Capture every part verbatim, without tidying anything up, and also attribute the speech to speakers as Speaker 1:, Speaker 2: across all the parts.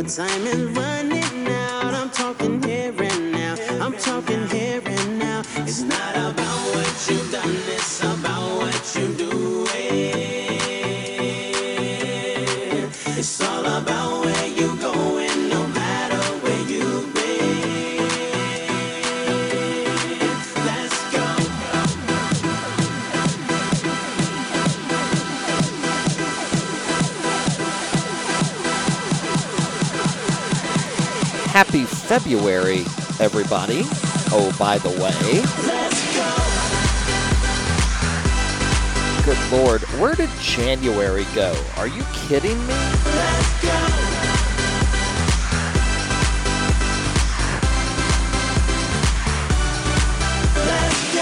Speaker 1: the time is running out. I'm talking here and now. I'm talking here and now. It's not about what you've done, it's about what you're doing. It's all about where you're going, no matter where you've been. Let's go.
Speaker 2: Happy February, everybody. Oh, by the way.
Speaker 1: Let's go.
Speaker 2: Good Lord, where did January go? Are you kidding me?
Speaker 1: Let's go. Let's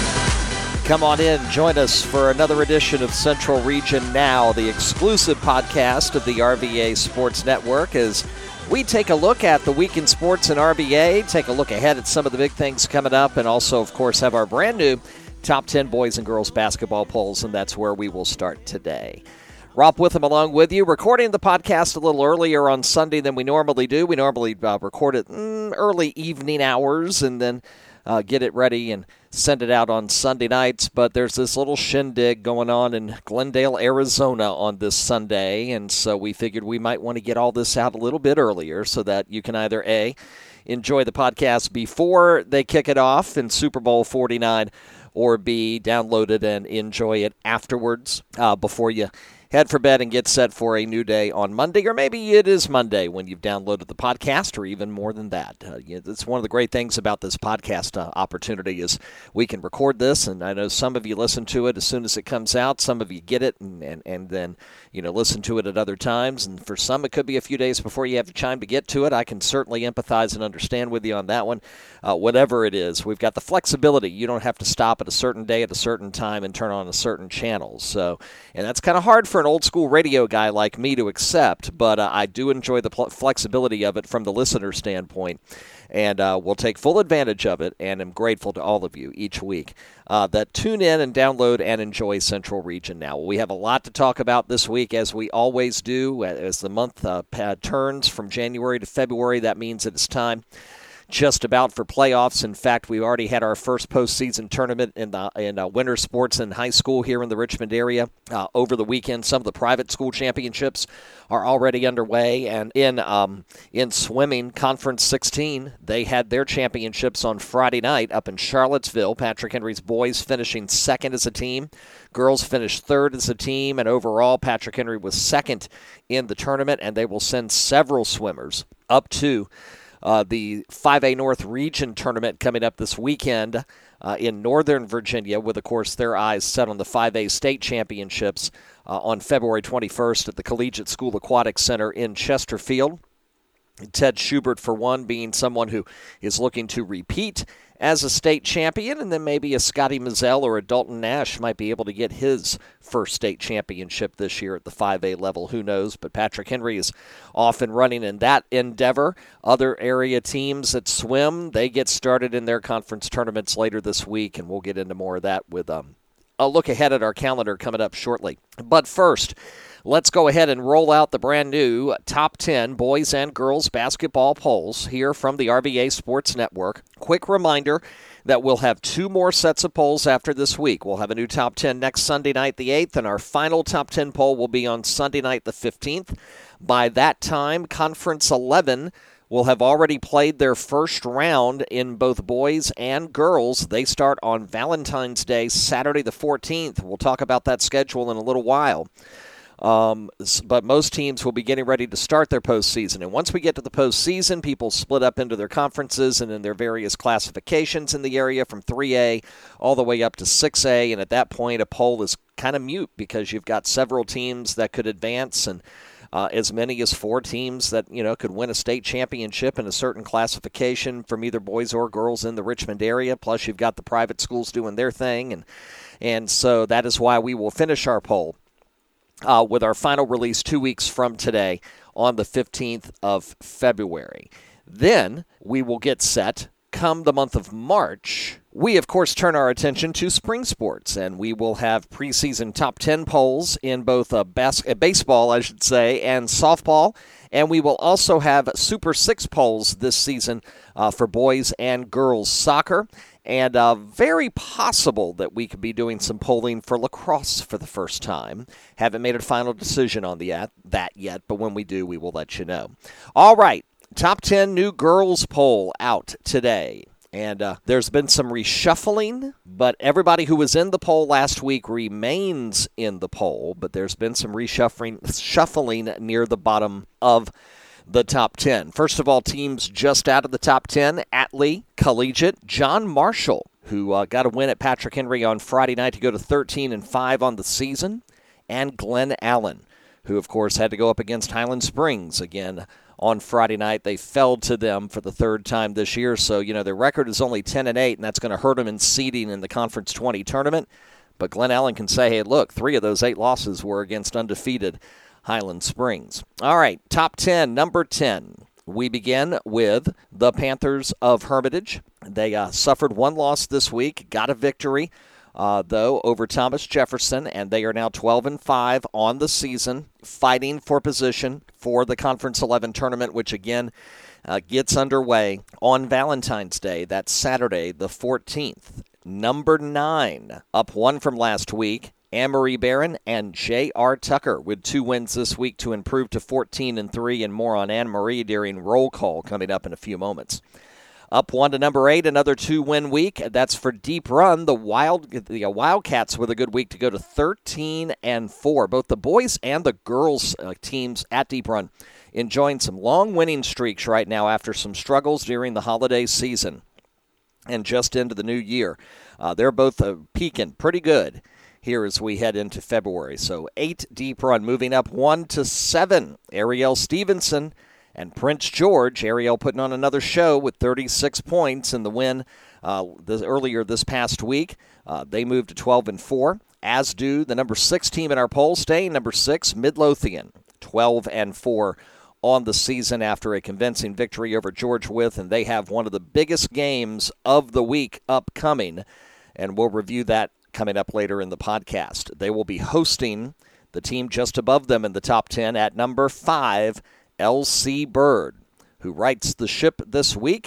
Speaker 1: go.
Speaker 2: Come on in, join us for another edition of Central Region Now, the exclusive podcast of the R V A Sports Network, as we take a look at the week in sports in R V A, take a look ahead at some of the big things coming up, and also, of course, have our brand new Top ten Boys and Girls Basketball polls, and that's where we will start today. Rob Witham along with you, recording the podcast a little earlier on Sunday than we normally do. We normally uh, record it mm, early evening hours and then uh, get it ready and send it out on Sunday nights, but there's this little shindig going on in Glendale, Arizona on this Sunday, and so we figured we might want to get all this out a little bit earlier so that you can either A, enjoy the podcast before they kick it off in Super Bowl forty-nine, or B, download it and enjoy it afterwards uh, before you head for bed and get set for a new day on Monday, or maybe it is Monday when you've downloaded the podcast, or even more than that. Uh, it's one of the great things about this podcast uh, opportunity is we can record this, and I know some of you listen to it as soon as it comes out. Some of you get it and, and, and then you know listen to it at other times, and for some it could be a few days before you have time to get to it. I can certainly empathize and understand with you on that one. Uh, whatever it is, we've got the flexibility. You don't have to stop at a certain day at a certain time and turn on a certain channel. So, and that's kind of hard for an old school radio guy like me to accept, but uh, I do enjoy the pl- flexibility of it from the listener standpoint, and uh, we'll take full advantage of it, and I'm grateful to all of you each week uh, that tune in and download and enjoy Central Region Now. We have a lot to talk about this week, as we always do. As the month uh, turns from January to February, that means that it's time just about for playoffs. In fact, we already had our first postseason tournament in the in uh, winter sports in high school here in the Richmond area uh, over the weekend. Some of the private school championships are already underway, and in um, in swimming, Conference sixteen, they had their championships on Friday night up in Charlottesville. Patrick Henry's boys finishing second as a team. Girls finished third as a team, and overall, Patrick Henry was second in the tournament, and they will send several swimmers up to Uh, the five A North Region Tournament coming up this weekend uh, in Northern Virginia, with, of course, their eyes set on the five A State Championships uh, on February twenty-first at the Collegiate School Aquatic Center in Chesterfield. Ted Schubert, for one, being someone who is looking to repeat as a state champion, and then maybe a Scotty Mazzell or a Dalton Nash might be able to get his first state championship this year at the five A level. Who knows? But Patrick Henry is off and running in that endeavor. Other area teams that swim, they get started in their conference tournaments later this week, and we'll get into more of that with um, a look ahead at our calendar coming up shortly. But first, let's go ahead and roll out the brand new Top ten Boys and Girls Basketball polls here from the R V A Sports Network. Quick reminder that we'll have two more sets of polls after this week. We'll have a new Top ten next Sunday night, the eighth, and our final Top ten poll will be on Sunday night, the fifteenth. By that time, Conference eleven will have already played their first round in both boys and girls. They start on Valentine's Day, Saturday the fourteenth. We'll talk about that schedule in a little while. Um, but most teams will be getting ready to start their postseason. And once we get to the postseason, people split up into their conferences and in their various classifications in the area from three A all the way up to six A. And at that point, a poll is kind of mute because you've got several teams that could advance and uh, as many as four teams that, you know, could win a state championship in a certain classification from either boys or girls in the Richmond area. Plus, you've got the private schools doing their thing. And, and so that is why we will finish our poll Uh, with our final release two weeks from today on the fifteenth of February. Then we will get set come the month of March We, of course, turn our attention to spring sports, and we will have preseason top ten polls in both uh, bas- uh, baseball, I should say, and softball. And we will also have Super Six polls this season uh, for boys and girls soccer. And uh, very possible that we could be doing some polling for lacrosse for the first time. Haven't made a final decision on the at- that yet, but when we do, we will let you know. All right, top ten new girls poll out today. And uh, there's been some reshuffling, but everybody who was in the poll last week remains in the poll. But there's been some reshuffling shuffling near the bottom of the top ten. First of all, teams just out of the top ten, Atlee Collegiate, John Marshall, who uh, got a win at Patrick Henry on Friday night to go to thirteen and five on the season, and Glen Allen, who, of course, had to go up against Highland Springs again on Friday night. They fell to them for the third time this year, so, you know, their record is only ten and eight, and that's going to hurt them in seeding in the Conference twenty tournament. But Glen Allen can say, hey, look, three of those eight losses were against undefeated Highland Springs. All right, top ten, number ten. We begin with the Panthers of Hermitage. They uh, suffered one loss this week, got a victory, uh, though, over Thomas Jefferson, and they are now twelve and five on the season, fighting for position for the Conference eleven tournament, which again uh, gets underway on Valentine's Day. That's Saturday, the fourteenth. Number nine, up one from last week, Anne-Marie Barron and J R. Tucker with two wins this week to improve to fourteen and three, and more on Anne-Marie during roll call coming up in a few moments. Up one to number eight, another two-win week. That's for Deep Run. The Wild, the Wildcats with a good week to go to thirteen and four. Both the boys and the girls uh, teams at Deep Run enjoying some long winning streaks right now after some struggles during the holiday season and just into the new year. Uh, they're both uh, peaking pretty good here as we head into February. So eight Deep Run, moving up one to seven. Ariel Stevenson and Prince George. Ariel putting on another show with thirty-six points in the win uh, this, earlier this past week. Uh, they moved to twelve and four, as do the number six team in our poll, staying number six, Midlothian, twelve and four on the season after a convincing victory over George Wythe, and they have one of the biggest games of the week upcoming, and we'll review that coming up later in the podcast. They will be hosting the team just above them in the top ten at number five, L C Bird, who rights the ship this week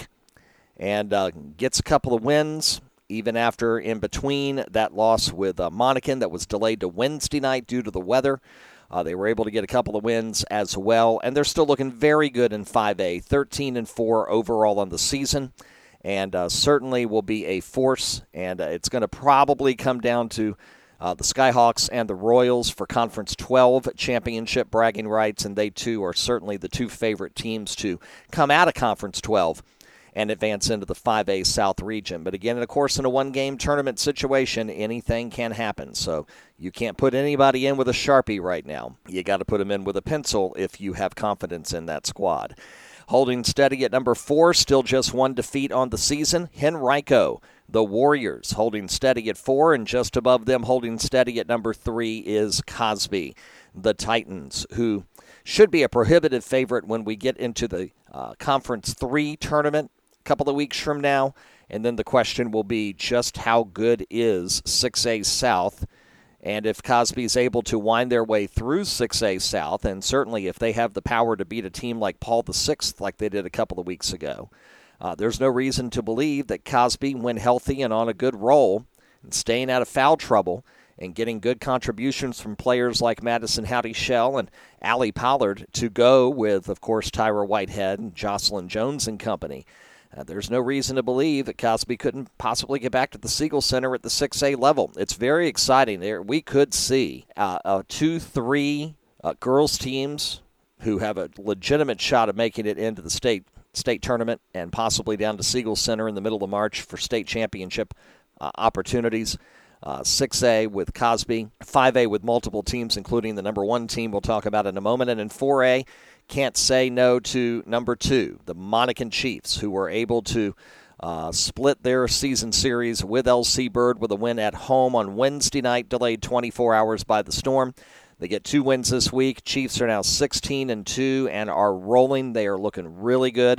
Speaker 2: and uh, gets a couple of wins, even after in between that loss with uh, Monacan that was delayed to Wednesday night due to the weather. Uh, they were able to get a couple of wins as well, and they're still looking very good in five A, thirteen and four overall on the season, and uh, certainly will be a force, and uh, it's going to probably come down to Uh, the Skyhawks and the Royals for Conference twelve championship bragging rights, and they, too, are certainly the two favorite teams to come out of Conference twelve and advance into the five A South region. But again, of course, in a one-game tournament situation, anything can happen. So you can't put anybody in with a Sharpie right now. You got to put them in with a pencil if you have confidence in that squad. Holding steady at number four, still just one defeat on the season, Henrico. The Warriors holding steady at four, and just above them holding steady at number three is Cosby. The Titans, who should be a prohibitive favorite when we get into the uh, Conference three tournament a couple of weeks from now. And then the question will be just how good is six A South, and if Cosby's able to wind their way through six A South, and certainly if they have the power to beat a team like Paul the Sixth like they did a couple of weeks ago. Uh, there's no reason to believe that Cosby, when healthy and on a good roll and staying out of foul trouble and getting good contributions from players like Madison Howdy Shell and Allie Pollard to go with, of course, Tyra Whitehead and Jocelyn Jones and company, uh, there's no reason to believe that Cosby couldn't possibly get back to the Siegel Center at the six A level. It's very exciting. There, we could see uh, uh, two, three uh, girls teams who have a legitimate shot of making it into the state state tournament and possibly down to Siegel Center in the middle of March for state championship uh, opportunities. Uh, six A with Cosby, five A with multiple teams, including the number one team we'll talk about in a moment. And in four A, can't say no to number two, the Monacan Chiefs, who were able to uh, split their season series with L C Bird with a win at home on Wednesday night, delayed twenty-four hours by the storm. They get two wins this week. Chiefs are now sixteen and two and are rolling. They are looking really good.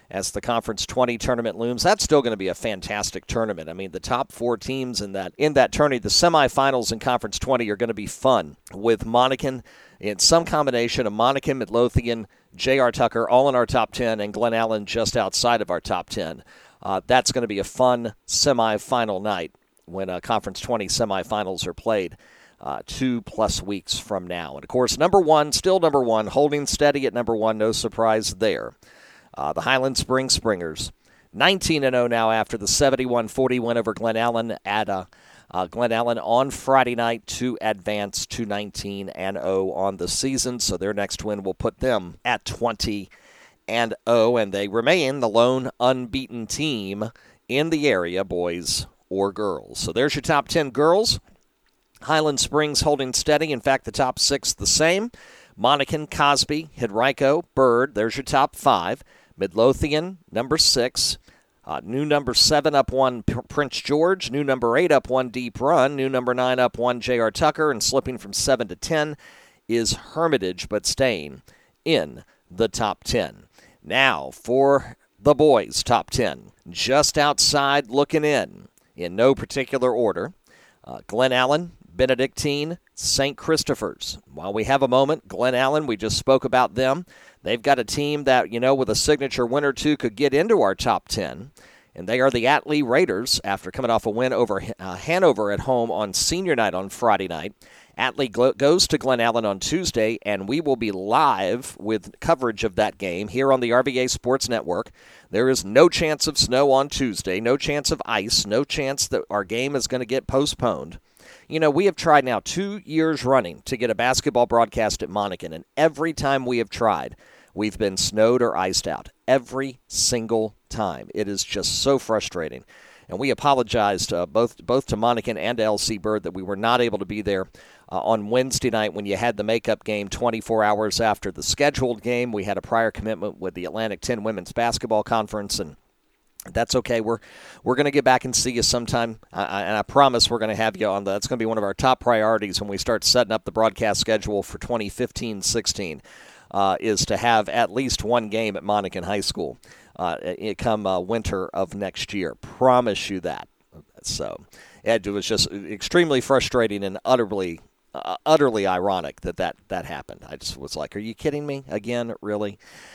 Speaker 2: as the Conference twenty tournament looms. That's still going to be a fantastic tournament. I mean, the top four teams in that in that tourney, the semifinals in Conference twenty are going to be fun, with Monacan in some combination of Monacan, Midlothian, J R. Tucker, all in our top ten, and Glen Allen just outside of our top ten. Uh, that's going to be a fun semifinal night when uh, Conference twenty semifinals are played uh, two-plus weeks from now. And, of course, number one, still number one, holding steady at number one, no surprise there. Uh, the Highland Spring Springers, nineteen and oh now after the seventy-one forty win over Glen Allen at uh, uh, Glen Allen on Friday night to advance to nineteen and oh on the season. So their next win will put them at twenty and oh, and they remain the lone unbeaten team in the area, boys or girls. So there's your top ten girls. Highland Springs holding steady. In fact, the top six the same. Monacan, Cosby, Henrico, Bird. There's your top five. Midlothian, number six. Uh, new number seven up one, P- Prince George. New number eight up one, Deep Run. New number nine up one, J R. Tucker. And slipping from seven to ten is Hermitage, but staying in the top ten. Now for the boys' top ten. Just outside looking in, in no particular order. Uh, Glen Allen, Benedictine, Saint Christopher's. While we have a moment, Glen Allen, we just spoke about them. They've got a team that, you know, with a signature win or two could get into our top ten. And they are the Atlee Raiders after coming off a win over uh, Hanover at home on senior night on Friday night. Atlee gl- goes to Glen Allen on Tuesday, and we will be live with coverage of that game here on the R V A Sports Network. There is no chance of snow on Tuesday, no chance of ice, no chance that our game is going to get postponed. You know, we have tried now two years running to get a basketball broadcast at Monacan, and every time we have tried, we've been snowed or iced out. Every single time. It is just so frustrating. And we apologized uh, both both to Monacan and to L C Bird that we were not able to be there uh, on Wednesday night when you had the makeup game twenty-four hours after the scheduled game. We had a prior commitment with the Atlantic ten Women's Basketball Conference, and that's okay. We're we're going to get back and see you sometime, uh, and I promise we're going to have you on. The, that's going to be one of our top priorities when we start setting up the broadcast schedule for twenty fifteen sixteen, uh, is to have at least one game at Monacan High School uh, it come uh, winter of next year. Promise you that. So it was just extremely frustrating and utterly, uh, utterly ironic that, that that happened. I just was like, are you kidding me again? Really?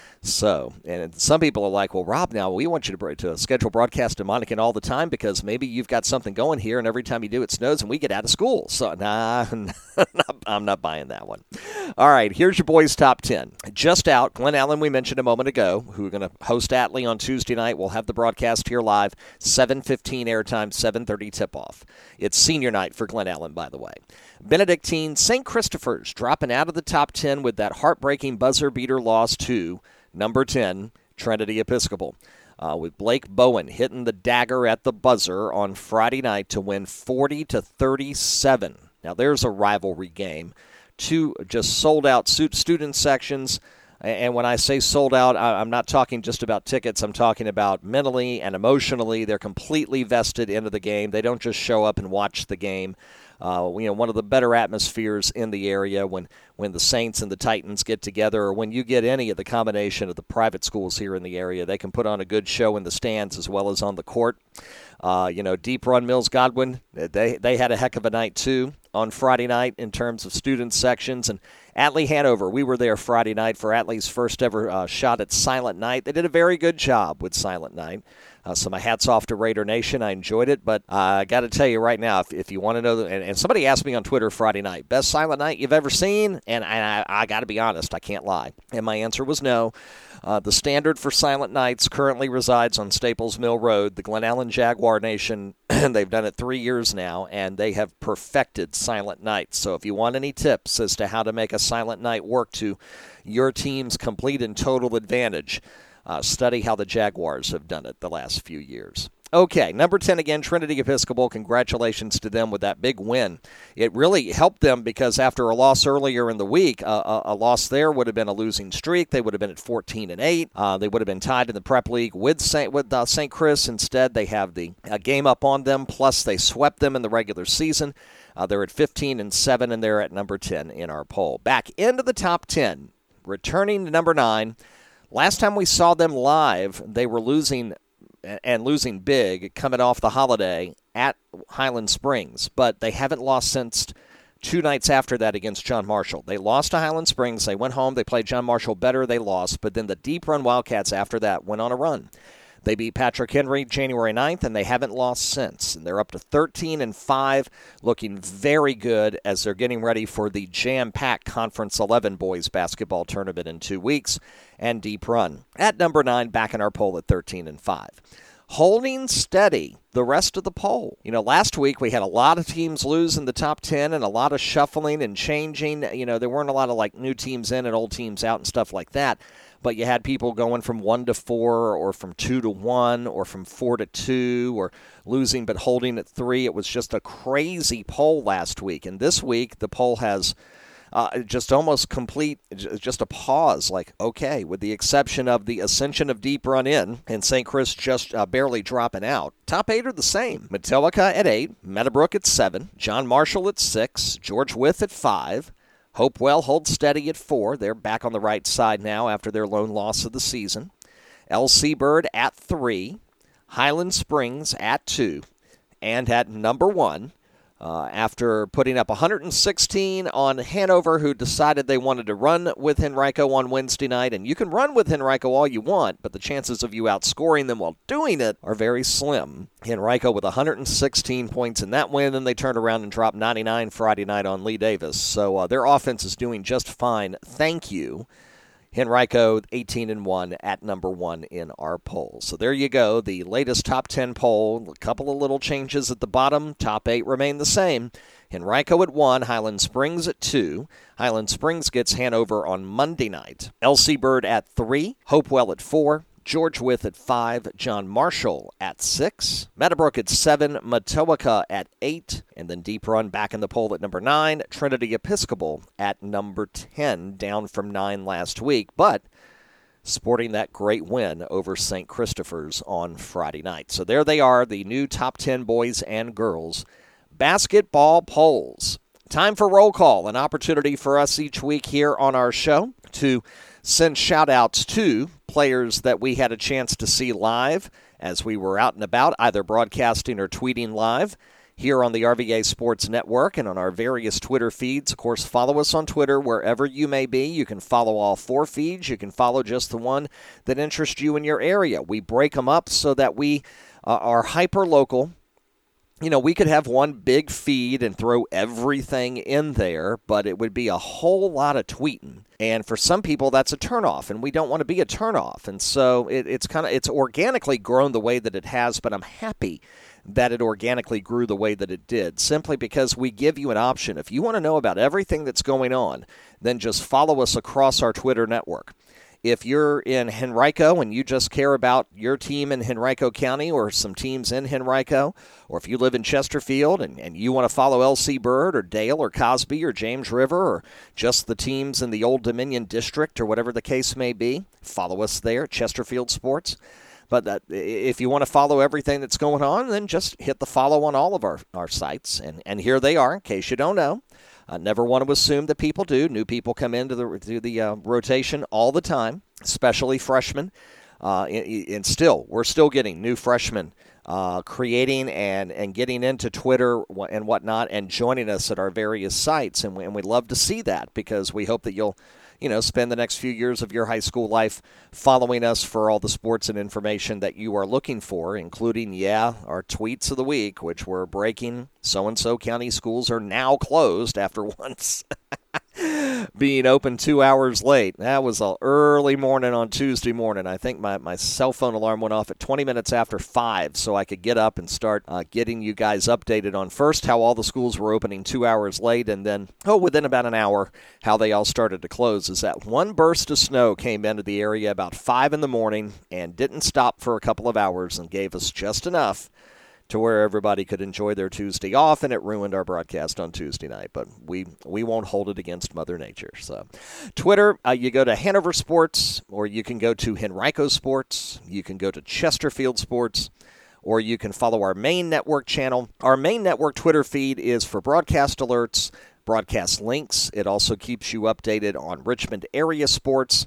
Speaker 2: So, and some people are like, well, Rob, now we want you to, to schedule broadcast in Monacan all the time because maybe you've got something going here, and every time you do, it snows and we get out of school. So, nah, I'm not buying that one. All right, here's your boys' top ten. Just out, Glen Allen, we mentioned a moment ago, who are going to host Atlee on Tuesday night. We'll have the broadcast here live, seven fifteen airtime, seven thirty tip-off. It's senior night for Glen Allen, by the way. Benedictine, Saint Christopher's dropping out of the top ten with that heartbreaking buzzer-beater loss to number ten, Trinity Episcopal, uh, with Blake Bowen hitting the dagger at the buzzer on Friday night to win forty to thirty-seven. Now, there's a rivalry game. Two just sold-out student sections, and when I say sold out, I'm not talking just about tickets. I'm talking about mentally and emotionally. They're completely vested into the game. They don't just show up and watch the game. Uh, you know, one of the better atmospheres in the area when, when the Saints and the Titans get together, or when you get any of the combination of the private schools here in the area. They can put on a good show in the stands as well as on the court. Uh, you know, Deep Run Mills Godwin, they they had a heck of a night too on Friday night in terms of student sections. And Atlee Hanover, we were there Friday night for Atlee's first ever uh, shot at Silent Night. They did a very good job with Silent Night. Uh, so my hat's off to Raider Nation. I enjoyed it, but uh, I got to tell you right now, if, if you want to know, the, and, and somebody asked me on Twitter Friday night, best Silent Night you've ever seen? And, and I, I got to be honest, I can't lie. And my answer was no. Uh, the standard for Silent Nights currently resides on Staples Mill Road, the Glen Allen Jaguar Nation. They've done it three years now, and they have perfected Silent Nights. So if you want any tips as to how to make a Silent Night work to your team's complete and total advantage, Uh, study how the Jaguars have done it the last few years. Okay, number ten again, Trinity Episcopal. Congratulations to them with that big win. It really helped them because after a loss earlier in the week, uh, a, a loss there would have been a losing streak. They would have been at fourteen and eight. Uh, they would have been tied in the prep league with Saint with uh, Saint Chris. Instead, they have the uh, game up on them. Plus, they swept them in the regular season. Uh, they're at fifteen and seven, and they're at number ten in our poll. Back into the top ten, returning to number nine. Last time we saw them live, they were losing and losing big coming off the holiday at Highland Springs, but they haven't lost since two nights after that against John Marshall. They lost to Highland Springs. They went home. They played John Marshall better. They lost, but then the Deep Run Wildcats after that went on a run. They beat Patrick Henry January ninth, and they haven't lost since. And they're up to thirteen and five, looking very good as they're getting ready for the jam-packed Conference eleven boys basketball tournament in two weeks. And Deep Run at number nine, back in our poll at thirteen and five. Holding steady the rest of the poll. You know, last week we had a lot of teams lose in the top ten and a lot of shuffling and changing. You know, there weren't a lot of like new teams in and old teams out and stuff like that. But you had people going from one to four or from two to one or from four to two or losing but holding at three. It was just a crazy poll last week. And this week the poll has uh, just almost complete, just a pause. Like, okay, with the exception of the ascension of Deep Run in and Saint Chris just uh, barely dropping out. Top eight are the same. Matilica at eight, Meadowbrook at seven, John Marshall at six, George Wythe at five, Hopewell holds steady at four. They're back on the right side now after their lone loss of the season. L C Bird at three. Highland Springs at two. And at number one, uh, after putting up one hundred sixteen on Hanover, who decided they wanted to run with Henrico on Wednesday night. And you can run with Henrico all you want, but the chances of you outscoring them while doing it are very slim. Henrico with one hundred sixteen points in that win, and they turned around and dropped ninety-nine Friday night on Lee Davis. So uh, their offense is doing just fine. Thank you. Henrico eighteen and one at number one in our poll. So there you go, the latest top ten poll. A couple of little changes at the bottom. Top eight remain the same. Henrico at one, Highland Springs at two. Highland Springs gets Hanover on Monday night. L C Bird at three, Hopewell at four, George Wythe at five, John Marshall at six, Meadowbrook at seven, Matilica at eight, and then Deep Run back in the poll at number nine, Trinity Episcopal at number ten, down from nine last week, but sporting that great win over Saint Christopher's on Friday night. So there they are, the new top ten boys and girls basketball polls. Time for roll call, an opportunity for us each week here on our show to send shout-outs to players that we had a chance to see live as we were out and about, either broadcasting or tweeting live here on the R V A Sports Network and on our various Twitter feeds. Of course, follow us on Twitter wherever you may be. You can follow all four feeds. You can follow just the one that interests you in your area. We break them up so that we uh, are hyper-local. You know, we could have one big feed and throw everything in there, but it would be a whole lot of tweeting. And for some people, that's a turnoff, and we don't want to be a turnoff. And so it, it's kind of it's organically grown the way that it has, but I'm happy that it organically grew the way that it did, simply because we give you an option. If you want to know about everything that's going on, then just follow us across our Twitter network. If you're in Henrico and you just care about your team in Henrico County or some teams in Henrico, or if you live in Chesterfield and, and you want to follow L C Bird or Dale or Cosby or James River or just the teams in the Old Dominion District or whatever the case may be, follow us there, Chesterfield Sports. But that, if you want to follow everything that's going on, then just hit the follow on all of our, our sites. And, and here they are, in case you don't know. I never want to assume that people do. New people come into the to the uh, rotation all the time, especially freshmen. Uh, and, and still, we're still getting new freshmen uh, creating and, and getting into Twitter and whatnot and joining us at our various sites. And, we, and we'd love to see that because we hope that you'll you know, spend the next few years of your high school life following us for all the sports and information that you are looking for, including, yeah, our tweets of the week, which were breaking. So-and-so county schools are now closed after once being open two hours late. That was an early morning on Tuesday morning. I think my, my cell phone alarm went off at twenty minutes after five so I could get up and start uh, getting you guys updated on first how all the schools were opening two hours late, and then, oh, within about an hour, how they all started to close. Is that one burst of snow came into the area about five in the morning and didn't stop for a couple of hours and gave us just enough to where everybody could enjoy their Tuesday off, and it ruined our broadcast on Tuesday night. But we we won't hold it against Mother Nature. So Twitter, uh, you go to Hanover Sports, or you can go to Henrico Sports, you can go to Chesterfield Sports, or you can follow our main network channel. Our main network Twitter feed is for broadcast alerts, broadcast links. It also keeps you updated on Richmond area sports.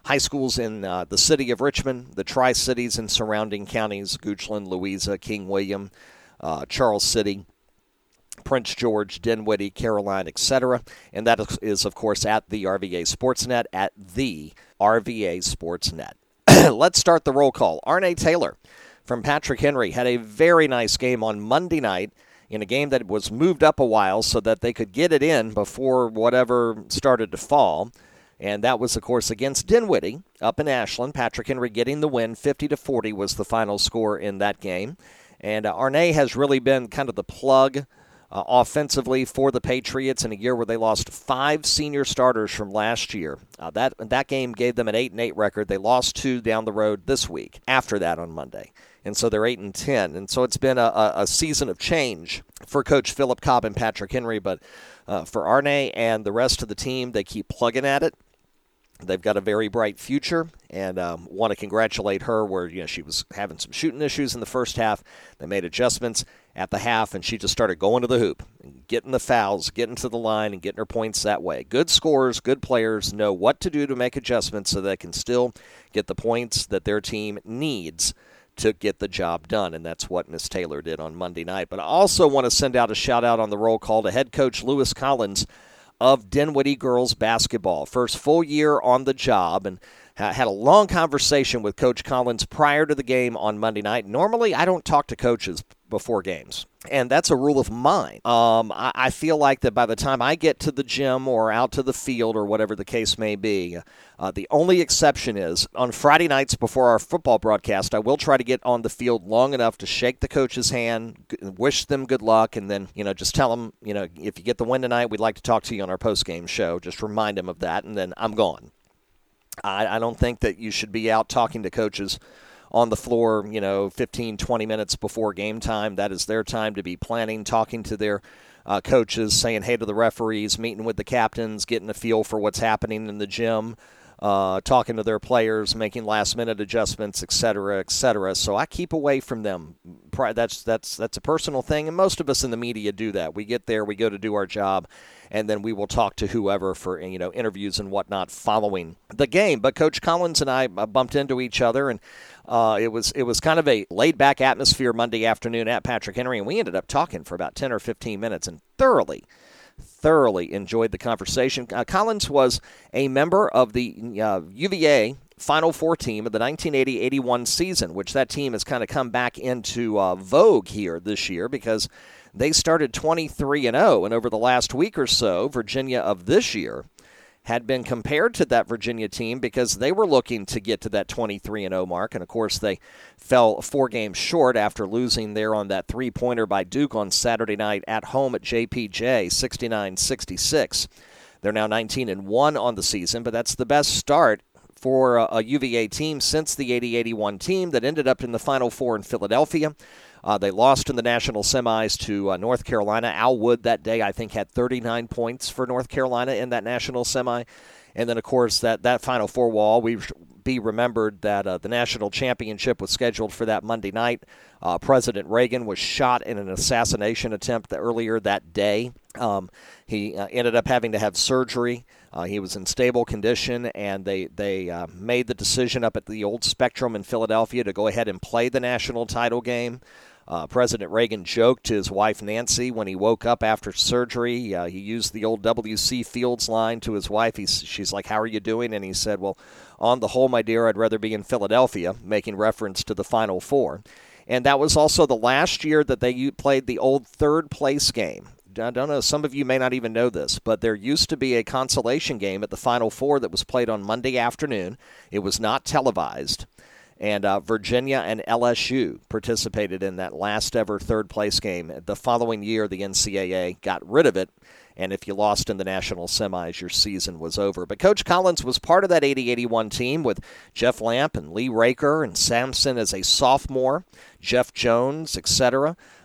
Speaker 2: high schools in uh, the city of Richmond, the Tri-Cities and surrounding counties, Goochland, Louisa, King William, uh, Charles City, Prince George, Dinwiddie, Caroline, et cetera. And that is, of course, at the R V A Sportsnet, at the R V A Sportsnet. Let's start the roll call. Arne Taylor from Patrick Henry had a very nice game on Monday night in a game that was moved up a while so that they could get it in before whatever started to fall. And that was, of course, against Dinwiddie up in Ashland. Patrick Henry getting the win. fifty to forty was the final score in that game. And uh, Arne has really been kind of the plug uh, offensively for the Patriots in a year where they lost five senior starters from last year. Uh, that that game gave them an eight and eight record. They lost two down the road this week after that on Monday. And so they're eight and ten. And so it's been a, a, a season of change for Coach Philip Cobb and Patrick Henry. But uh, for Arne and the rest of the team, they keep plugging at it. They've got a very bright future, and um, want to congratulate her where you know she was having some shooting issues in the first half. They made adjustments at the half, and she just started going to the hoop, and getting the fouls, getting to the line, and getting her points that way. Good scorers, good players know what to do to make adjustments so they can still get the points that their team needs to get the job done, and that's what Miss Taylor did on Monday night. But I also want to send out a shout-out on the roll call to head coach Lewis Collins of Dinwiddie girls basketball. First full year on the job, and had a long conversation with Coach Collins prior to the game on Monday night. Normally, I don't talk to coaches before games, and that's a rule of mine. Um, I, I feel like that by the time I get to the gym or out to the field or whatever the case may be, uh, the only exception is on Friday nights before our football broadcast, I will try to get on the field long enough to shake the coach's hand, wish them good luck, and then, you know, just tell them, you know, if you get the win tonight, we'd like to talk to you on our post-game show. Just remind them of that, and then I'm gone. I, I don't think that you should be out talking to coaches on the floor, you know, fifteen, twenty minutes before game time. That is their time to be planning, talking to their uh, coaches, saying hey to the referees, meeting with the captains, getting a feel for what's happening in the gym, uh, talking to their players, making last-minute adjustments, et cetera, et cetera. So I keep away from them. That's that's that's a personal thing, and most of us in the media do that. We get there, we go to do our job, and then we will talk to whoever for, you know, interviews and whatnot following the game. But Coach Collins and I bumped into each other, and uh, it was it was kind of a laid-back atmosphere Monday afternoon at Patrick Henry, and we ended up talking for about ten or fifteen minutes and thoroughly, thoroughly enjoyed the conversation. Uh, Collins was a member of the uh, U V A Final Four team of the nineteen eighty eighty-one season, which that team has kind of come back into uh, vogue here this year because they started twenty-three and oh, and over the last week or so, Virginia of this year had been compared to that Virginia team because they were looking to get to that twenty-three and oh mark, and of course they fell four games short after losing there on that three-pointer by Duke on Saturday night at home at J P J, sixty-nine sixty-six. They're now nineteen and one on the season, but that's the best start for a U V A team since the eighty eighty-one team that ended up in the Final Four in Philadelphia. Uh, they lost in the national semis to uh, North Carolina. Al Wood that day, I think, had thirty-nine points for North Carolina in that national semi. And then, of course, that, that Final Four will always be remembered that uh, the national championship was scheduled for that Monday night. Uh, President Reagan was shot in an assassination attempt earlier that day. Um, he uh, ended up having to have surgery. Uh, he was in stable condition, and they, they uh, made the decision up at the old Spectrum in Philadelphia to go ahead and play the national title game. Uh, President Reagan joked to his wife Nancy when he woke up after surgery. Uh, he used the old W C Fields line to his wife. He's, she's like, "How are you doing?" And he said, "Well, on the whole, my dear, I'd rather be in Philadelphia," making reference to the Final Four. And that was also the last year that they played the old third-place game. I don't know, some of you may not even know this, but there used to be a consolation game at the Final Four that was played on Monday afternoon. It was not televised. And uh, Virginia and L S U participated in that last-ever third-place game. The following year, the N C double A got rid of it, and if you lost in the national semis, your season was over. But Coach Collins was part of that eighty eighty-one team with Jeff Lamp and Lee Raker and Sampson as a sophomore, Jeff Jones, et cetera.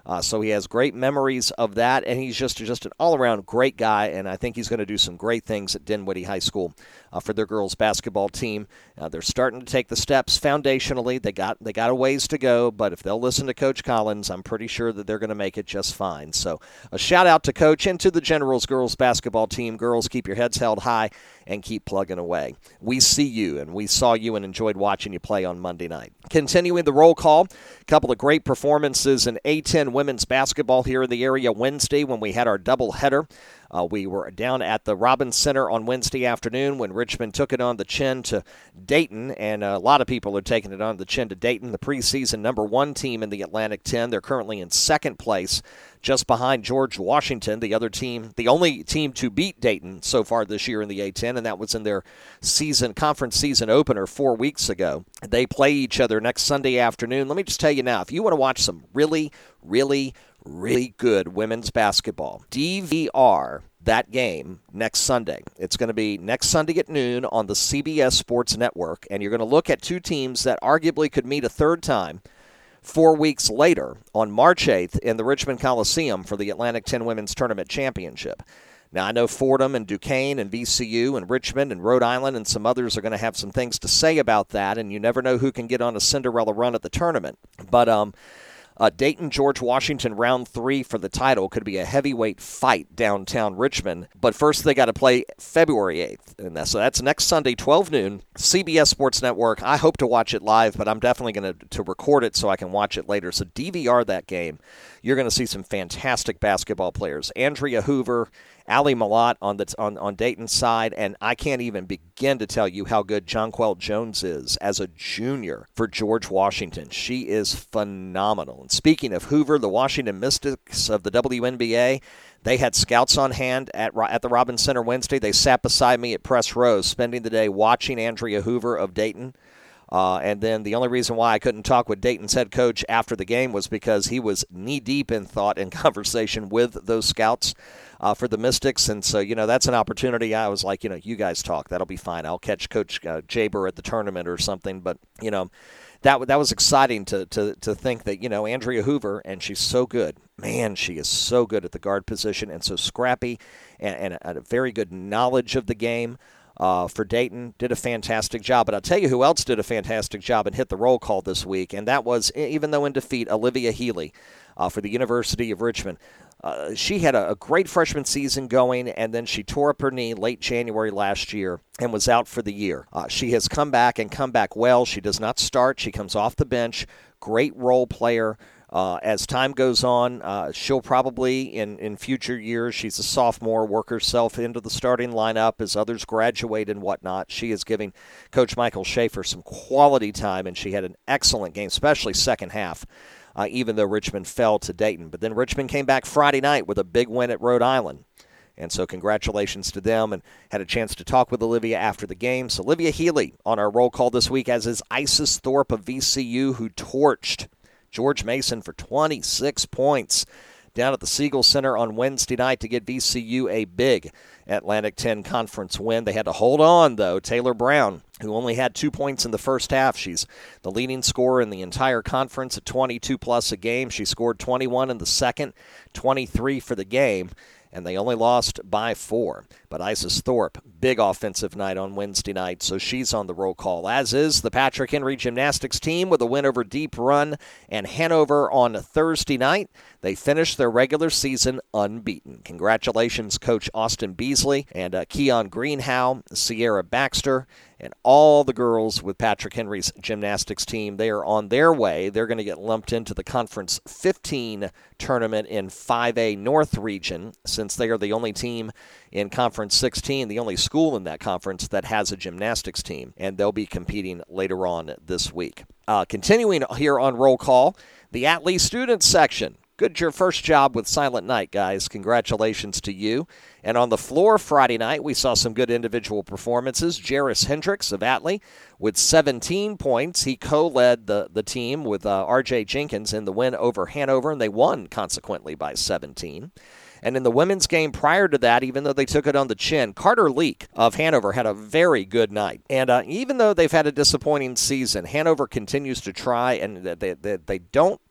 Speaker 2: Uh, so he has great memories of that, and he's just just an all-around great guy, and I think he's going to do some great things at Dinwiddie High School uh, for their girls basketball team. Uh, they're starting to take the steps foundationally. They got they got a ways to go, but if they'll listen to Coach Collins, I'm pretty sure that they're going to make it just fine. So a shout-out to Coach and to the Generals girls basketball team. Girls, keep your heads held high and keep plugging away. We see you, and we saw you and enjoyed watching you play on Monday night. Continuing the roll call, a couple of great performances in A ten women's basketball here in the area Wednesday when we had our doubleheader. Uh, we were down at the Robins Center on Wednesday afternoon when Richmond took it on the chin to Dayton, and a lot of people are taking it on the chin to Dayton, the preseason number one team in the Atlantic ten. They're currently in second place, just behind George Washington, the other team, the only team to beat Dayton so far this year in the A ten, and that was in their season conference season opener four weeks ago. They play each other next Sunday afternoon. Let me just tell you now, if you want to watch some really, really, really good women's basketball, D V R that game next Sunday. It's going to be next Sunday at noon on the C B S Sports Network, and you're going to look at two teams that arguably could meet a third time four weeks later on March eighth in the Richmond Coliseum for the Atlantic ten Women's Tournament Championship. Now, I know Fordham and Duquesne and V C U and Richmond and Rhode Island and some others are going to have some things to say about that, and you never know who can get on a Cinderella run at the tournament. But um, uh, Dayton, George Washington, round three for the title could be a heavyweight fight downtown Richmond. But first, they got to play February eighth. And that's, so that's next Sunday, twelve noon, C B S Sports Network. I hope to watch it live, but I'm definitely going to to record it so I can watch it later. So D V R that game. You're going to see some fantastic basketball players. Andrea Hoover, Allie Malott on the on, on Dayton's side, and I can't even begin to tell you how good Jonquel Jones is as a junior for George Washington. She is phenomenal. And speaking of Hoover, the Washington Mystics of the W N B A, they had scouts on hand at at the Robins Center Wednesday. They sat beside me at press row, spending the day watching Andrea Hoover of Dayton. Uh, and then the only reason why I couldn't talk with Dayton's head coach after the game was because he was knee-deep in thought and conversation with those scouts uh, for the Mystics. And so, you know, that's an opportunity. I was like, you know, you guys talk. That'll be fine. I'll catch Coach uh, Jaber at the tournament or something. But, you know, that that was exciting to, to, to think that, you know, Andrea Hoover, and she's so good. Man, she is so good at the guard position and so scrappy and, and a, a very good knowledge of the game. Uh, for Dayton, did a fantastic job. But I'll tell you who else did a fantastic job and hit the roll call this week, and that was, even though in defeat, Olivia Healy uh, for the University of Richmond. Uh, she had a, a great freshman season going, and then she tore up her knee late January last year and was out for the year. Uh, she has come back and come back well. She does not start. She comes off the bench. Great role player. Uh, as time goes on, uh, she'll probably, in, in future years, she's a sophomore, work herself into the starting lineup as others graduate and whatnot. She is giving Coach Michael Schaefer some quality time, and she had an excellent game, especially second half, uh, even though Richmond fell to Dayton. But then Richmond came back Friday night with a big win at Rhode Island. And so congratulations to them, and had a chance to talk with Olivia after the game. So Olivia Healy on our roll call this week, as is Isis Thorpe of V C U, who torched George Mason for twenty-six points down at the Siegel Center on Wednesday night to get V C U a big Atlantic ten conference win. They had to hold on, though. Taylor Brown, who only had two points in the first half. She's the leading scorer in the entire conference at twenty-two plus a game. She scored twenty-one in the second, twenty-three for the game, and they only lost by four. But Isis Thorpe, big offensive night on Wednesday night, so she's on the roll call, as is the Patrick Henry Gymnastics team with a win over Deep Run and Hanover on Thursday night. They finished their regular season unbeaten. Congratulations, Coach Austin Beasley and uh, Keon Greenhow, Sierra Baxter, and all the girls with Patrick Henry's gymnastics team. They are on their way. They're going to get lumped into the Conference fifteen tournament in five A North region, since they are the only team in Conference sixteen, the only school in that conference that has a gymnastics team, and they'll be competing later on this week. Uh, continuing here on Roll Call, the Atlee Students section. Good, your first job with Silent Night, guys. Congratulations to you. And on the floor Friday night, we saw some good individual performances. Jairus Hendricks of Atlee with seventeen points. He co-led the, the team with uh, R J Jenkins in the win over Hanover, and they won, consequently, by seventeen. And in the women's game prior to that, even though they took it on the chin, Carter Leak of Hanover had a very good night. And uh, even though they've had a disappointing season, Hanover continues to try, and they, they, they don't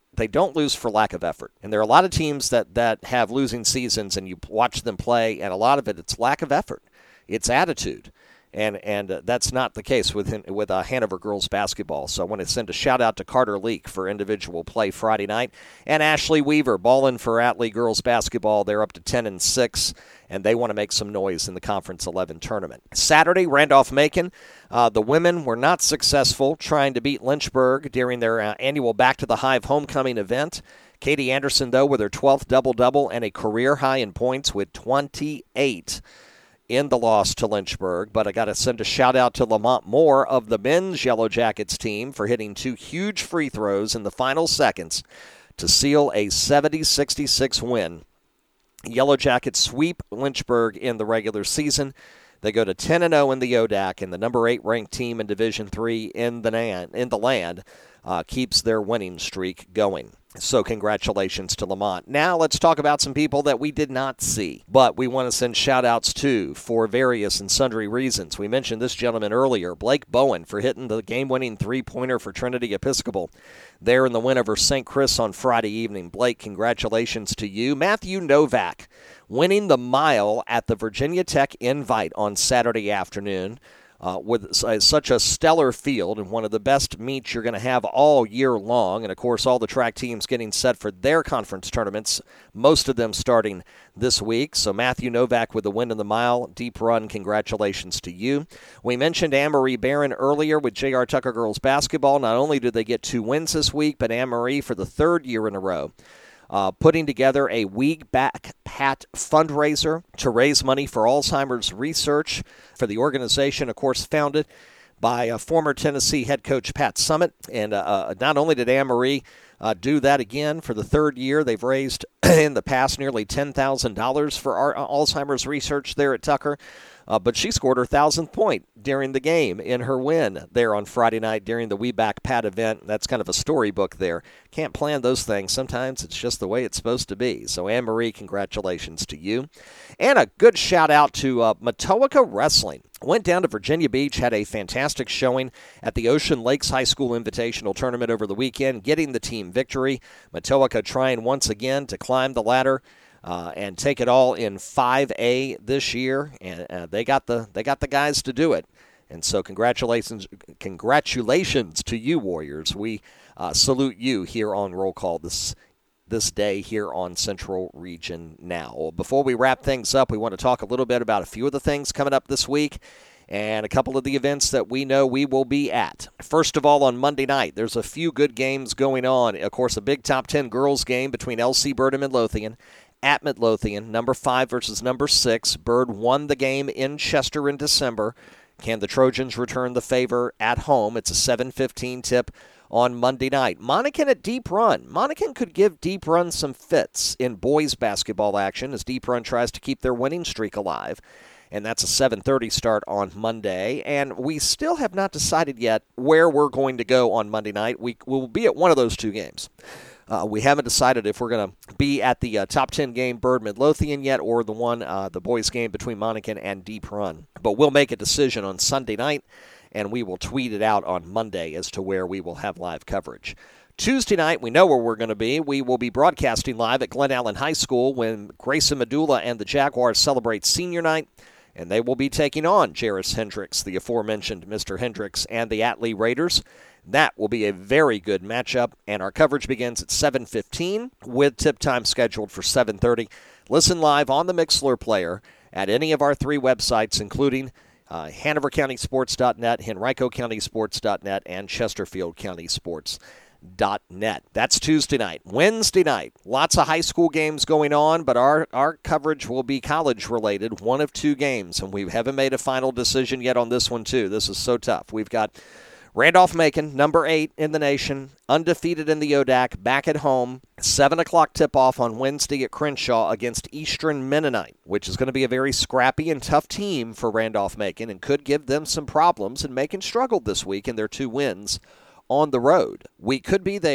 Speaker 2: they don't lose for lack of effort. And there are a lot of teams that, that have losing seasons, and you watch them play, and a lot of it, it's lack of effort. It's attitude. And and uh, that's not the case with with uh, Hanover girls basketball. So I want to send a shout-out to Carter Leak for individual play Friday night. And Ashley Weaver balling for Atlee girls basketball. They're up to ten and six, and they want to make some noise in the Conference eleven tournament. Saturday, Randolph-Macon. Uh, the women were not successful trying to beat Lynchburg during their uh, annual Back to the Hive homecoming event. Katie Anderson, though, with her twelfth double-double and a career high in points with twenty-eight in the loss to Lynchburg. But I got to send a shout-out to Lamont Moore of the men's Yellow Jackets team for hitting two huge free throws in the final seconds to seal a seventy sixty-six win. Yellow Jackets sweep Lynchburg in the regular season. They go to ten and oh in the O D A C, and the number eight ranked team in Division three in the land, in the land uh, keeps their winning streak going. So congratulations to Lamont. Now let's talk about some people that we did not see, but we want to send shout-outs to for various and sundry reasons. We mentioned this gentleman earlier, Blake Bowen, for hitting the game-winning three-pointer for Trinity Episcopal there in the win over Saint Chris on Friday evening. Blake, congratulations to you. Matthew Novak winning the mile at the Virginia Tech Invite on Saturday afternoon. Uh, with uh, such a stellar field and one of the best meets you're going to have all year long. And, of course, all the track teams getting set for their conference tournaments, most of them starting this week. So Matthew Novak with the win in the mile. Deep run, congratulations to you. We mentioned Anne-Marie Barron earlier with J R. Tucker girls basketball. Not only did they get two wins this week, but Anne-Marie for the third year in a row. Uh, putting together a Week Back Pat fundraiser to raise money for Alzheimer's research for the organization, of course, founded by uh, former Tennessee head coach Pat Summitt. And uh, uh, not only did Anne-Marie uh, do that again for the third year, they've raised in the past nearly ten thousand dollars for our, uh, Alzheimer's research there at Tucker. Uh, but she scored her thousandth point during the game in her win there on Friday night during the We Back Pat event. That's kind of a storybook there. Can't plan those things. Sometimes it's just the way it's supposed to be. So, Anne-Marie, congratulations to you. And a good shout-out to uh, Matoaka Wrestling. Went down to Virginia Beach, had a fantastic showing at the Ocean Lakes High School Invitational Tournament over the weekend, getting the team victory. Matoaka trying once again to climb the ladder. Uh, and take it all in five A this year, and uh, they got the they got the guys to do it. And so, congratulations, congratulations to you, Warriors. We uh, salute you here on Roll Call this this day here on Central Region Now. Before we wrap things up, we want to talk a little bit about a few of the things coming up this week and a couple of the events that we know we will be at. First of all, on Monday night, there's a few good games going on. Of course, a big top ten girls game between L C Bird and Midlothian. At Midlothian, number five versus number six. Bird won the game in Chester in December. Can the Trojans return the favor at home? It's a seven fifteen tip on Monday night. Monacan at Deep Run. Monacan could give Deep Run some fits in boys basketball action as Deep Run tries to keep their winning streak alive. And that's a seven thirty start on Monday. And we still have not decided yet where we're going to go on Monday night. We will be at one of those two games. Uh, we haven't decided if we're going to be at the uh, top ten game Bird Midlothian yet or the one, uh, the boys game between Monacan and Deep Run. But we'll make a decision on Sunday night, and we will tweet it out on Monday as to where we will have live coverage. Tuesday night, we know where we're going to be. We will be broadcasting live at Glen Allen High School when Grayson Medulla and the Jaguars celebrate senior night, and they will be taking on Jairus Hendricks, the aforementioned Mister Hendricks, and the Atlee Raiders. That will be a very good matchup, and our coverage begins at seven fifteen with tip time scheduled for seven thirty. Listen live on the Mixlr player at any of our three websites, including uh, Hanover County Sports dot net, Henrico County Sports dot net, and Chesterfield County Sports dot net. That's Tuesday night. Wednesday night, lots of high school games going on, but our, our coverage will be college-related, one of two games, and we haven't made a final decision yet on this one, too. This is so tough. We've got Randolph-Macon, number eight in the nation, undefeated in the O D A C, back at home. seven o'clock tip-off on Wednesday at Crenshaw against Eastern Mennonite, which is going to be a very scrappy and tough team for Randolph-Macon and could give them some problems. And Macon struggled this week in their two wins on the road. We could be there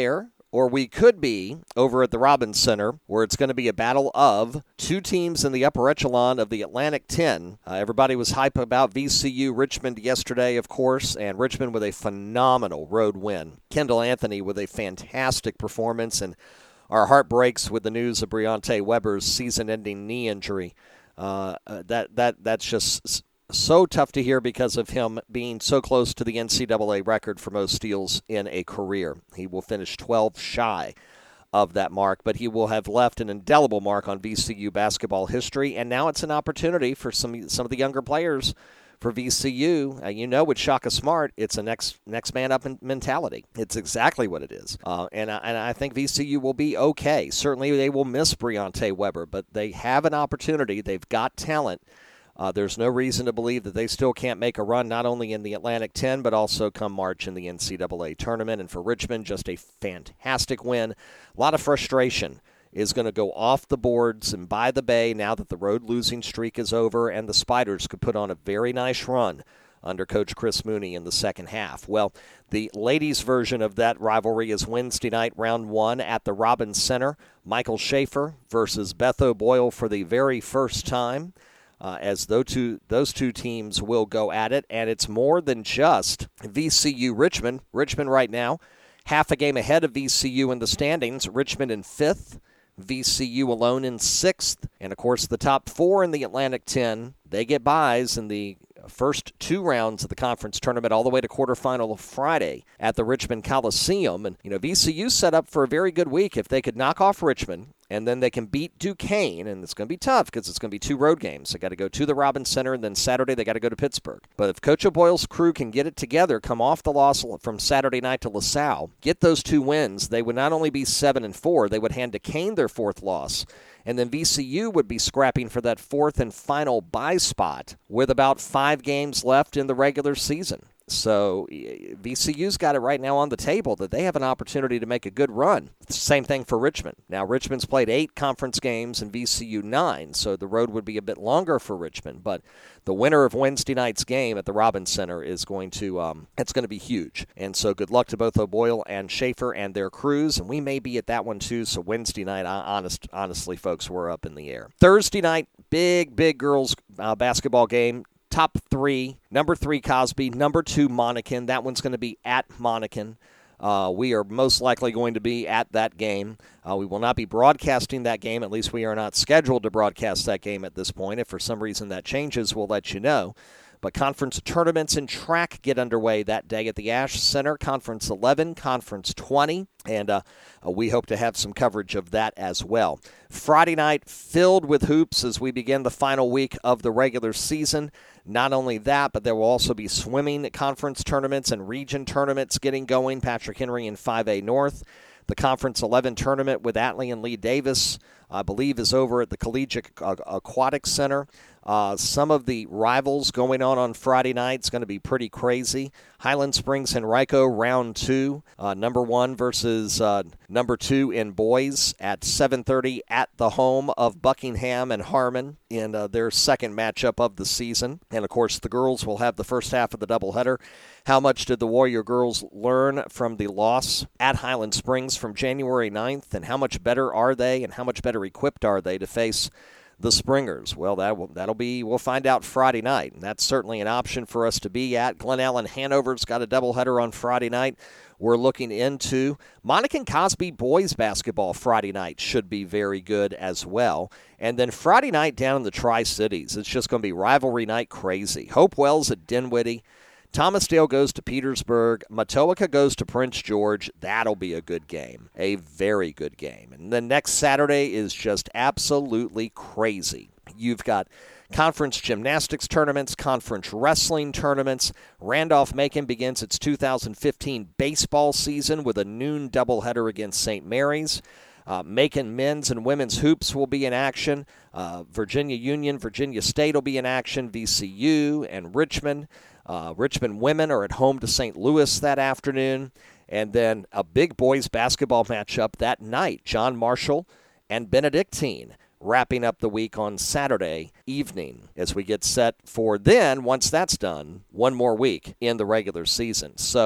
Speaker 2: or we could be over at the Robins Center, where it's going to be a battle of two teams in the upper echelon of the Atlantic ten. Uh, everybody was hype about V C U Richmond yesterday, of course, and Richmond with a phenomenal road win. Kendall Anthony with a fantastic performance, and our heart breaks with the news of Briante Weber's season-ending knee injury. Uh, that that that's just so tough to hear because of him being so close to the N C double A record for most steals in a career. He will finish twelve shy of that mark, but he will have left an indelible mark on V C U basketball history, and now it's an opportunity for some some of the younger players for V C U. Uh, you know, with Shaka Smart, it's a next next man up mentality. It's exactly what it is. Uh, and, I, and I think V C U will be okay. Certainly they will miss Briante Weber, but they have an opportunity. They've got talent. Uh, there's no reason to believe that they still can't make a run, not only in the Atlantic ten, but also come March in the N C double A tournament. And for Richmond, just a fantastic win. A lot of frustration is going to go off the boards and by the bay now that the road losing streak is over, and the Spiders could put on a very nice run under Coach Chris Mooney in the second half. Well, the ladies' version of that rivalry is Wednesday night, round one at the Robins Center. Michael Schaefer versus Beth O'Boyle for the very first time. Uh, as those two, those two teams will go at it, and it's more than just V C U Richmond. Richmond right now, half a game ahead of V C U in the standings. Richmond in fifth, V C U alone in sixth, and of course the top four in the Atlantic ten, they get byes in the first two rounds of the conference tournament all the way to quarterfinal Friday at the Richmond Coliseum. And, you know, V C U set up for a very good week if they could knock off Richmond, and then they can beat Duquesne, and it's going to be tough because it's going to be two road games. They got to go to the Robins Center, and then Saturday they got to go to Pittsburgh. But if Coach O'Boyle's crew can get it together, come off the loss from Saturday night to LaSalle, get those two wins, they would not only be seven and four, they would hand Duquesne their fourth loss. And then V C U would be scrapping for that fourth and final bye spot with about five games left in the regular season. So V C U's got it right now on the table that they have an opportunity to make a good run. Same thing for Richmond. Now, Richmond's played eight conference games and V C U nine, so the road would be a bit longer for Richmond. But the winner of Wednesday night's game at the Robins Center is going to um, it's going to be huge. And so good luck to both O'Boyle and Schaefer and their crews. And we may be at that one too. So Wednesday night, honest, honestly, folks, we're up in the air. Thursday night, big, big girls uh, basketball game. Top three, number three Cosby, number two Monacan. That one's going to be at Monacan. Uh, we are most likely going to be at that game. Uh, we will not be broadcasting that game. At least we are not scheduled to broadcast that game at this point. If for some reason that changes, we'll let you know. But conference tournaments and track get underway that day at the Ash Center. Conference eleven, Conference twenty, and uh, we hope to have some coverage of that as well. Friday night filled with hoops as we begin the final week of the regular season. Not only that, but there will also be swimming conference tournaments and region tournaments getting going. Patrick Henry in five A North. The Conference eleven tournament with Atlee and Lee Davis, I believe, is over at the Collegiate Aquatic Center. Uh, some of the rivals going on on Friday night is going to be pretty crazy. Highland Springs Henrico round two, uh, number one versus uh, number two in boys at seven thirty at the home of Buckingham and Harmon in uh, their second matchup of the season. And, of course, the girls will have the first half of the doubleheader. How much did the Warrior girls learn from the loss at Highland Springs from January ninth, and how much better are they and how much better equipped are they to face the Springers? Well, that will, that'll be, we'll find out Friday night, and that's certainly an option for us to be at. Glen Ellen Hanover's got a doubleheader on Friday night. We're looking into Monacan Cosby boys basketball Friday night should be very good as well. And then Friday night down in the Tri-Cities, it's just going to be rivalry night crazy. Hopewell's at Dinwiddie. Thomasdale goes to Petersburg. Matoaka goes to Prince George. That'll be a good game, a very good game. And the next Saturday is just absolutely crazy. You've got conference gymnastics tournaments, conference wrestling tournaments. Randolph-Macon begins its two thousand fifteen baseball season with a noon doubleheader against Saint Mary's. Uh, Macon men's and women's hoops will be in action. Uh, Virginia Union, Virginia State will be in action. V C U and Richmond. Uh, Richmond women are at home to Saint Louis that afternoon. And then a big boys basketball matchup that night. John Marshall and Benedictine wrapping up the week on Saturday evening as we get set for then, once that's done, one more week in the regular season. So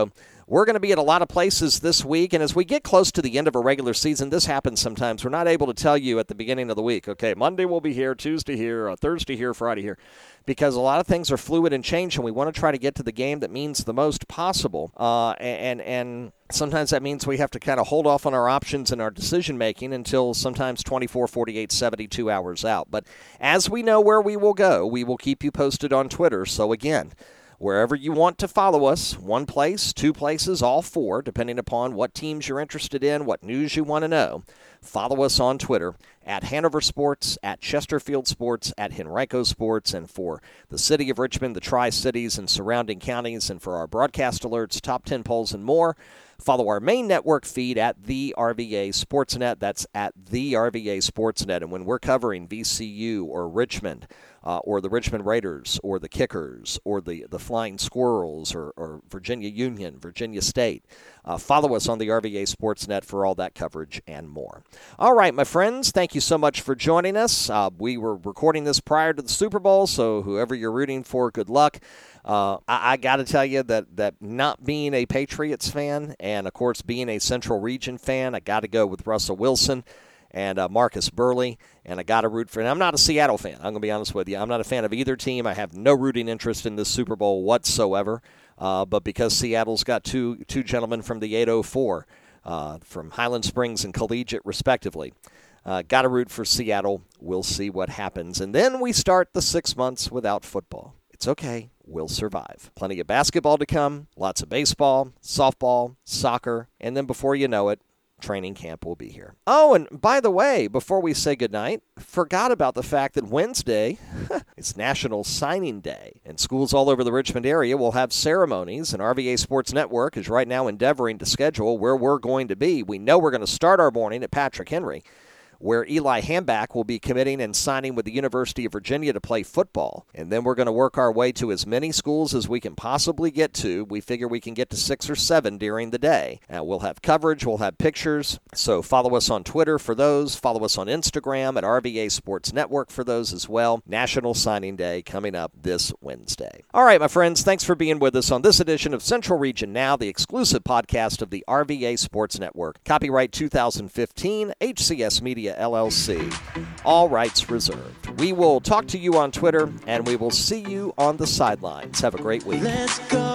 Speaker 2: We're going to be at a lot of places this week, and as we get close to the end of a regular season, this happens sometimes. We're not able to tell you at the beginning of the week, okay, Monday we'll be here, Tuesday here, uh, Thursday here, Friday here, because a lot of things are fluid and change, and we want to try to get to the game that means the most possible. Uh, and and sometimes that means we have to kind of hold off on our options and our decision-making until sometimes twenty-four, forty-eight, seventy-two hours out. But as we know where we will go, we will keep you posted on Twitter. So again, wherever you want to follow us, one place, two places, all four, depending upon what teams you're interested in, what news you want to know, follow us on Twitter at Hanover Sports, at Chesterfield Sports, at Henrico Sports, and for the city of Richmond, the Tri-Cities, and surrounding counties, and for our broadcast alerts, top ten polls, and more, follow our main network feed at the R V A Sportsnet. That's at the R V A Sportsnet. And when we're covering V C U or Richmond, uh, or the Richmond Raiders, or the Kickers, or the, the Flying Squirrels, or, or Virginia Union, Virginia State, uh, follow us on the R V A Sportsnet for all that coverage and more. All right, my friends, thank you so much for joining us. Uh, we were recording this prior to the Super Bowl, so whoever you're rooting for, good luck. Uh, I, I got to tell you that, that not being a Patriots fan and, of course, being a Central Region fan, I got to go with Russell Wilson and uh, Marcus Burley, and I got to root for him. I'm not a Seattle fan. I'm going to be honest with you. I'm not a fan of either team. I have no rooting interest in this Super Bowl whatsoever, uh, but because Seattle's got two two gentlemen from the eight oh four, uh, from Highland Springs and Collegiate, respectively, uh, got to root for Seattle. We'll see what happens. And then we start the six months without football. It's okay. We'll survive. Plenty of basketball to come, lots of baseball, softball, soccer, and then before you know it, training camp will be here. Oh, and by the way, before we say goodnight, forgot about the fact that Wednesday is National Signing Day, and schools all over the Richmond area will have ceremonies, and R V A Sports Network is right now endeavoring to schedule where we're going to be. We know we're going to start our morning at Patrick Henry, where Eli Hambach will be committing and signing with the University of Virginia to play football. And then we're going to work our way to as many schools as we can possibly get to. We figure we can get to six or seven during the day. Uh, we'll have coverage. We'll have pictures. So follow us on Twitter for those. Follow us on Instagram at R V A Sports Network for those as well. National Signing Day coming up this Wednesday. All right, my friends, thanks for being with us on this edition of Central Region Now, the exclusive podcast of the R V A Sports Network. Copyright two thousand fifteen, H C S Media L L C. All rights reserved. We will talk to you on Twitter, and we will see you on the sidelines. Have a great week.
Speaker 1: Let's go.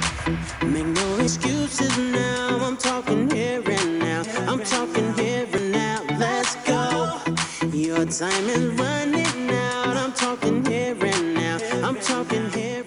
Speaker 1: Make no excuses now. I'm talking here and now. I'm talking here and now. Let's go. Your time is running out. I'm talking here and now. I'm talking here.